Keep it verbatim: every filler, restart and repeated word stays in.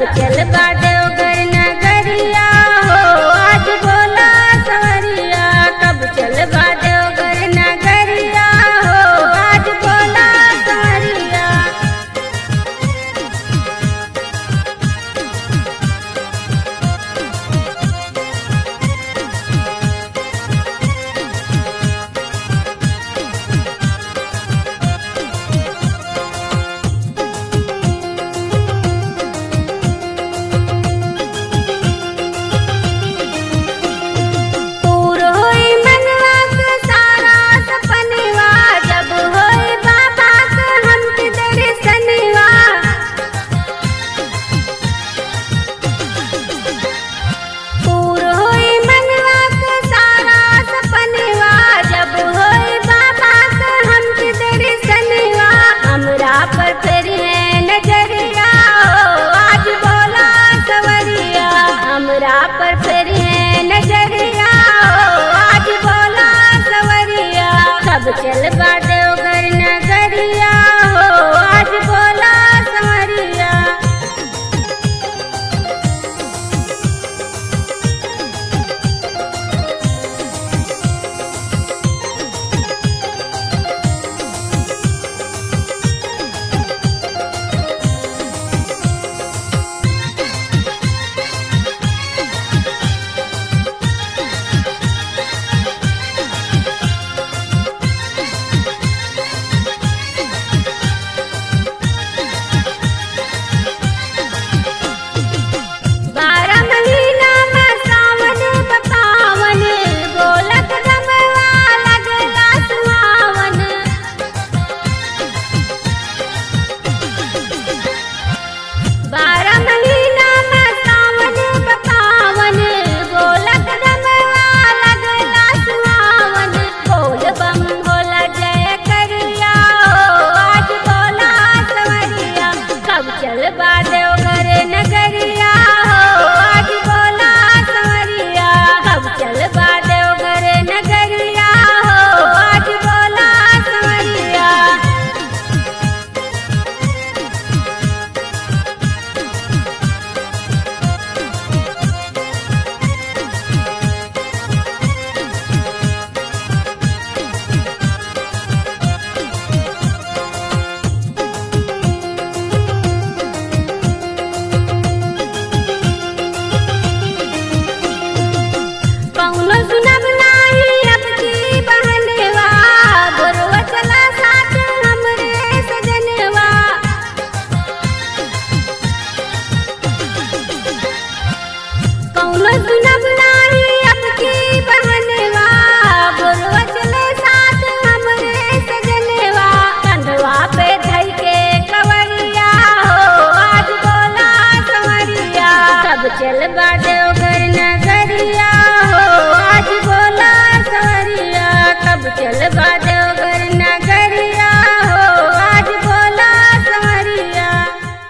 चल देवघर नगरिया हो आज बोला सवरिया। कब चल देवघर नगरिया हो आज बोला सवरिया। पर फिर है नजरिया आज बोला सवरिया। कब चल देवघर नगरिया हो आज बोला सवरिया। चल देवघर नगरिया हो आज बोला सवरिया। कब चल देवघर नगरिया हो आज बोला सवरिया। चल देवघर नगरिया।